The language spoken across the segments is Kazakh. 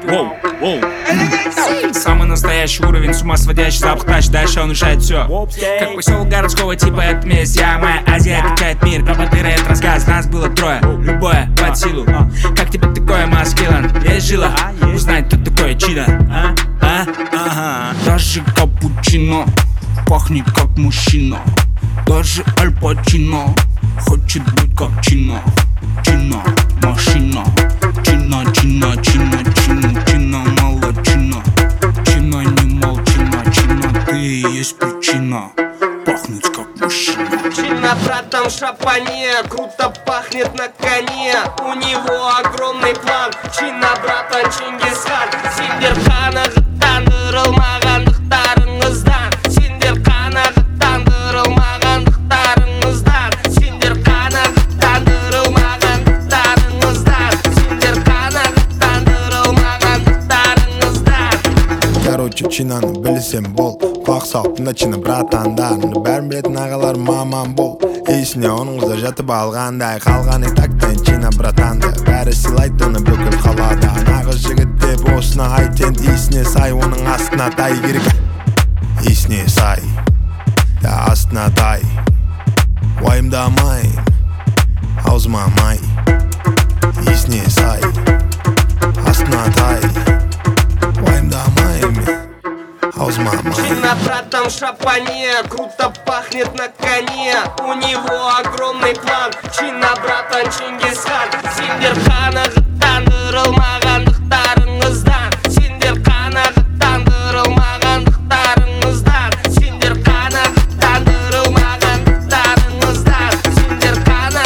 Воу, воу. Самый настоящий уровень, с ума сводящий запах тач. Дальше он решает все. Как поселок городского типа, это месть. Я, моя Азия, качает мир. Пропотыры, это рассказ, нас было трое. Любое под силу. Как тебе такое, маскилан? Есть жила? Узнать, кто такое чидо. Даже капучино пахнет как мужчина. Даже Аль Пачино хочет быть как Чино. Чино, машина. Чина, чина, чина, чина, чина, молодчина. Чина, не молчина, чина, ты и есть причина пахнуть как мужчина. Чина, братан, в шапане, круто пахнет на коне. У него огромный план. Чина, братан, Чингисхан. Синдерхана жыттандырылмағандықтарыңыздан. Синдерхана жыттандырылмағандықтарыңыздан. Синдерхана жыттандырылмағандықтарыңыздан. Синдерхана жыттандырылмағандықтарыңыздан. Короче, чинаны білсем бол. Құлақ салыптың чина братандарыңды. Бәрін білетін ағалар маман бол. Есіне оның қызы жатып алғандай. Қалғаны тактен чина братанды. Бәрі сыйлайды оны бүкіл қалада. Нағыз жігіт деп осына айтен. Есіне сай, оның астына тай керек. Есіне сай, астына тай. Уайымдамайым, аузыма май. Есіне сай, астына тай. Уайымдамайым, аузыма май. Чина, братан, в шапане, круто пахнет на коне. У него огромный план. Чина, братан, Чингисхан. Синдерхана жыттандырылмағандықтарыңыздан. Синдерхана жыттандырылмағандықтарыңыздан. Синдерхана жыттандырылмағандықтарыңыздан. Синдерхана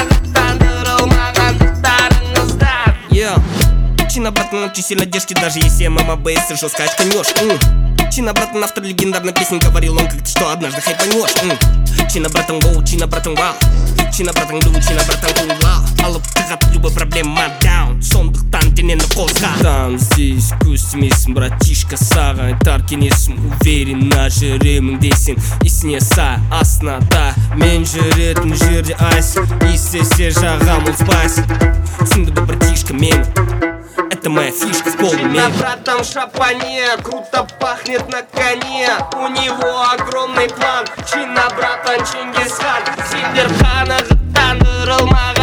жыттандырылмағандықтарыңыздан. Чина, братан, очень сильно держки, даже если мама бейс жестко очканешь. Чина, братан, автор легендарной песни, говорил он как-то, что однажды хайпанешь. Чина, братан, воу, чина, братан, вау. Чина, братан, глю, чина, братан, кулау. Алып тығат любой проблема даун. Сондықтан денені қозға. Там здесь көстемесің, братишка, саған айтар кеңесім. Уверенно жүремін дейсің, есіне сай, астына та. Мен жүретін жерде айсың, естесе жағам ұлспайсың. Түсінді бұл братишка мені, это моя фишка в полуме. Чина, братан, в шапане, круто пахнет на коне. У него огромный план. Чина, братан, Чингисхан. Синдерхана жыттандырылмаған